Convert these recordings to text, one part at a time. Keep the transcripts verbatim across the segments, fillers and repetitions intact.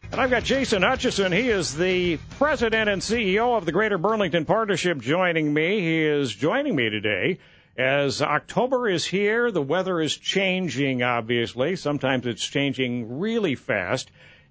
And I've got Jason Hutchison. He is the president and C E O of the Greater Burlington Partnership joining me. He is joining me today as October is here. The weather is changing, obviously. Sometimes it's changing really fast.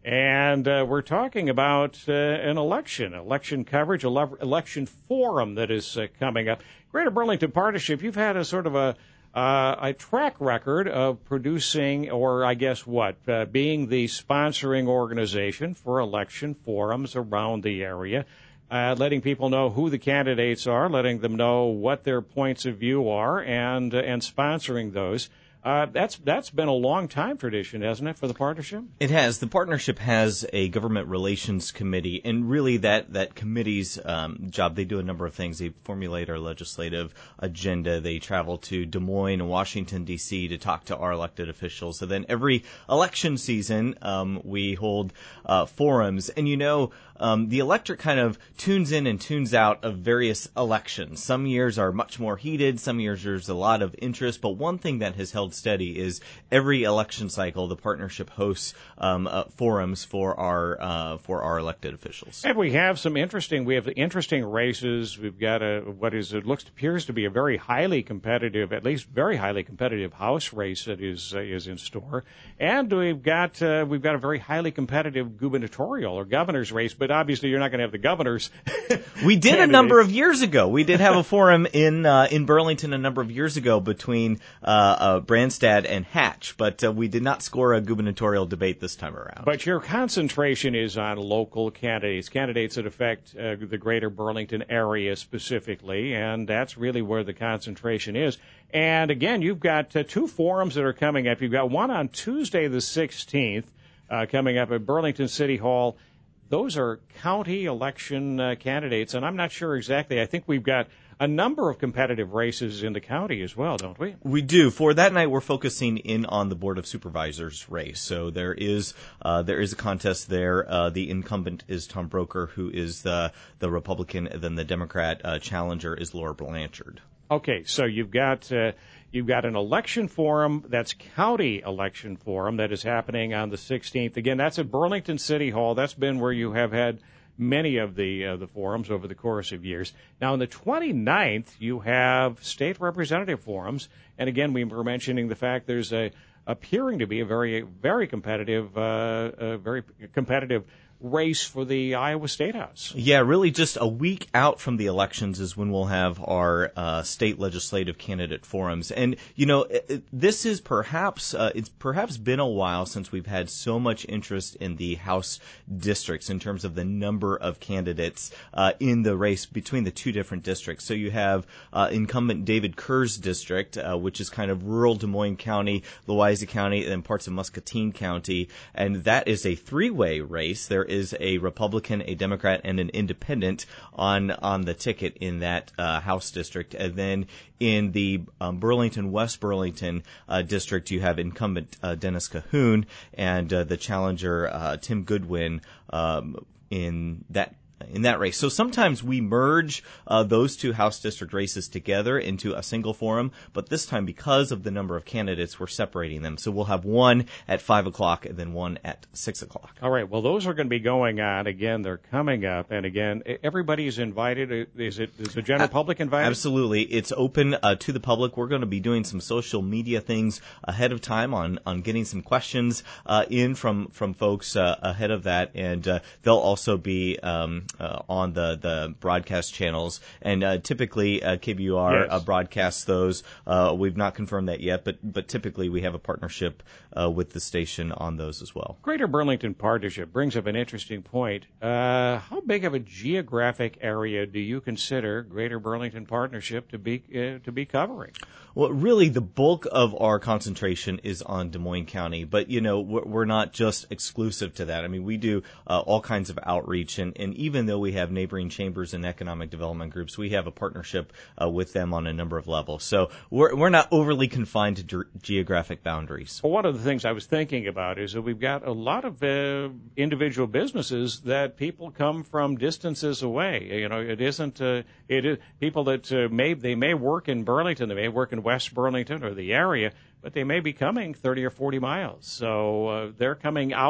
And uh, we're talking about uh, an election, election coverage, ele- election forum that is uh, coming up. Greater Burlington Partnership, you've had a sort of a uh, a track record of producing, or I guess what, uh, being the sponsoring organization for election forums around the area, uh, letting people know who the candidates are, letting them know what their points of view are, and uh, and sponsoring those. Uh, that's that's been a long time tradition, hasn't it, for the partnership? It has. The partnership has a government relations committee, and really that that committee's um, job. They do a number of things. They formulate our legislative agenda. They travel to Des Moines and Washington D C to talk to our elected officials. So then every election season, um, we hold uh, forums, and you know. Um, the electorate kind of tunes in and tunes out of various elections. Some years are much more heated. Some years there's a lot of interest. But one thing that has held steady is every election cycle, the partnership hosts um, uh, forums for our uh, for our elected officials. And we have some interesting. We have interesting races. We've got a what is it looks appears to be a very highly competitive, at least very highly competitive House race that is uh, is in store. And we've got uh, we've got a very highly competitive gubernatorial or governor's race. But But obviously, you're not going to have the governors. We did a number of years ago. We did have a forum in uh, in Burlington a number of years ago between uh, uh, Branstad and Hatch, but uh, we did not score a gubernatorial debate this time around. But your concentration is on local candidates, candidates that affect uh, the greater Burlington area specifically, and that's really where the concentration is. And again, you've got uh, two forums that are coming up. You've got one on Tuesday the sixteenth uh, coming up at Burlington City Hall. Those are county election uh, candidates, and I'm not sure exactly. I think we've got a number of competitive races in the county as well, don't we? We do. For that night, we're focusing in on the Board of Supervisors race. So there is uh, there is a contest there. Uh, the incumbent is Tom Broker, who is the the Republican, and then the Democrat uh, challenger is Laura Blanchard. Okay, so you've got uh, you've got an election forum that's county election forum that is happening on the sixteenth. Again, that's at Burlington City Hall. That's been where you have had many of the uh, the forums over the course of years. Now, on the twenty-ninth, you have state representative forums, and again, we were mentioning the fact there's a appearing to be a very very competitive uh, a very competitive race for the Iowa State House. Yeah, really just a week out from the elections is when we'll have our uh, state legislative candidate forums. And, you know, it, it, this is perhaps, uh, it's perhaps been a while since we've had so much interest in the House districts in terms of the number of candidates uh, in the race between the two different districts. So you have uh, incumbent David Kerr's district, uh, which is kind of rural Des Moines County, Louisa County, and parts of Muscatine County. And that is a three-way race. There is a Republican, a Democrat, and an independent on on the ticket in that uh, House district. And then in the um, Burlington, West Burlington uh, district, you have incumbent uh, Dennis Cahoon and uh, the challenger uh, Tim Goodwin um, in that in that race. So sometimes we merge uh, those two House district races together into a single forum, but this time, because of the number of candidates, we're separating them. So we'll have one at five o'clock and then one at six o'clock. All right. Well, those are going to be going on. Again, they're coming up. And again, everybody's invited. Is it is the general public invited? Absolutely. It's open uh, to the public. We're going to be doing some social media things ahead of time on, on getting some questions uh, in from, from folks uh, ahead of that. And uh, they'll also be um, Uh, on the, the broadcast channels. And uh, typically, uh, K B U R yes. uh, broadcasts those. Uh, we've not confirmed that yet, but but typically we have a partnership uh, with the station on those as well. Greater Burlington Partnership brings up an interesting point. Uh, how big of a geographic area do you consider Greater Burlington Partnership to be uh, to be covering? Well, really, the bulk of our concentration is on Des Moines County, but, you know, we're, we're not just exclusive to that. I mean, we do uh, all kinds of outreach, and, and even though we have neighboring chambers and economic development groups, we have a partnership uh, with them on a number of levels. So we're, we're not overly confined to ge- geographic boundaries. Well, one of the things I was thinking about is that we've got a lot of uh, individual businesses that people come from distances away. You know, it isn't, uh, it is people that uh, may, they may work in Burlington, they may work in West Burlington or the area, but they may be coming thirty or forty miles. So uh, they're coming out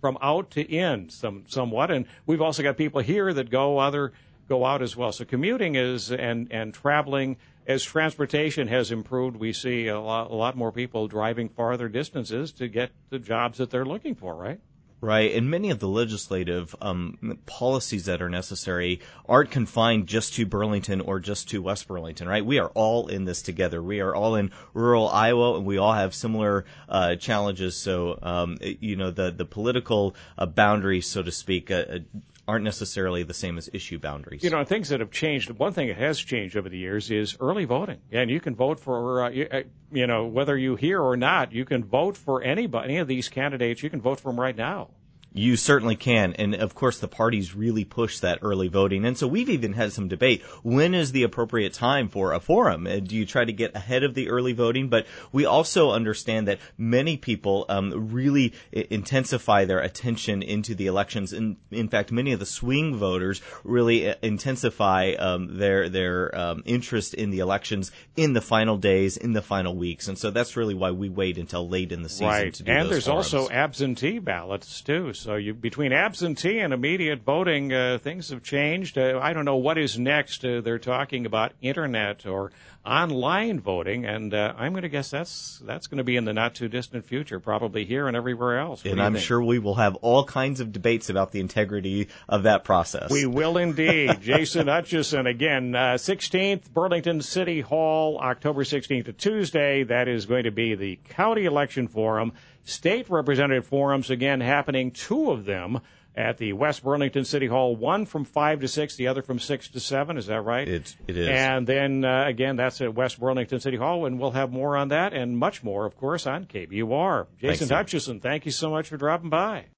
from out to in some somewhat. And we've also got people here that go other go out as well. So commuting is and and traveling, as transportation has improved, we see a lot, a lot more people driving farther distances to get the jobs that they're looking for, right? Right, and many of the legislative um, policies that are necessary aren't confined just to Burlington or just to West Burlington, right? We are all in this together. We are all in rural Iowa, and we all have similar uh, challenges. So, um, you know, the the political uh, boundaries, so to speak, uh, aren't necessarily the same as issue boundaries. You know, things that have changed. One thing that has changed over the years is early voting, and you can vote for, uh, you, uh, you know, whether you hear or not, you can vote for anybody, any of these candidates. You can vote for them right now. You certainly can. And, of course, the parties really push that early voting. And so we've even had some debate. When is the appropriate time for a forum? Uh, do you try to get ahead of the early voting? But we also understand that many people um, really I- intensify their attention into the elections. In, in fact, many of the swing voters really uh, intensify um, their their um, interest in the elections in the final days, in the final weeks. And so that's really why we wait until late in the season right. to do and those there's forums. also absentee ballots, too. So you, between absentee and immediate voting, uh, things have changed. Uh, I don't know what is next. Uh, they're talking about internet or online voting, and uh, I'm going to guess that's that's going to be in the not-too-distant future, probably here and everywhere else. What and do you I'm think? sure we will have all kinds of debates about the integrity of that process. We will indeed. Jason Hutchison, again, uh, sixteenth, Burlington City Hall, October sixteenth, a Tuesday. That is going to be the County Election Forum. State Representative Forums, again, happening, two of them at the West Burlington City Hall, one from five to six, the other from six to seven. Is that right? It, it is. And then, uh, again, that's at West Burlington City Hall, and we'll have more on that and much more, of course, on K B U R. Jason Thanks, Hutchison, thank you so much for dropping by.